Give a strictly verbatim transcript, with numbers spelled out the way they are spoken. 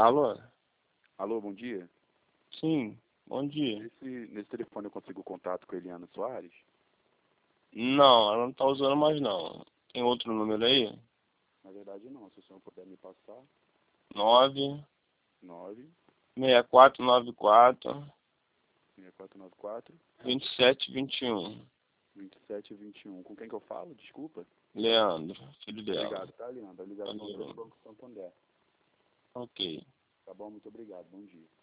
Alô? Alô, bom dia. Sim, bom dia. Nesse, nesse telefone eu consigo contato com a Eliana Soares? Não, ela não tá usando mais não. Tem outro número aí? Na verdade não, se o senhor puder me passar. nove nove seis quatro nove quatro seis quatro nove quatro vinte e sete vinte e um. vinte e sete vinte e um. Com quem que eu falo? Desculpa. Leandro, filho dela. Obrigado, tá, Eliana? A ligação Valeu. do Banco Santander. Ok. Tá bom? Muito obrigado. Bom dia.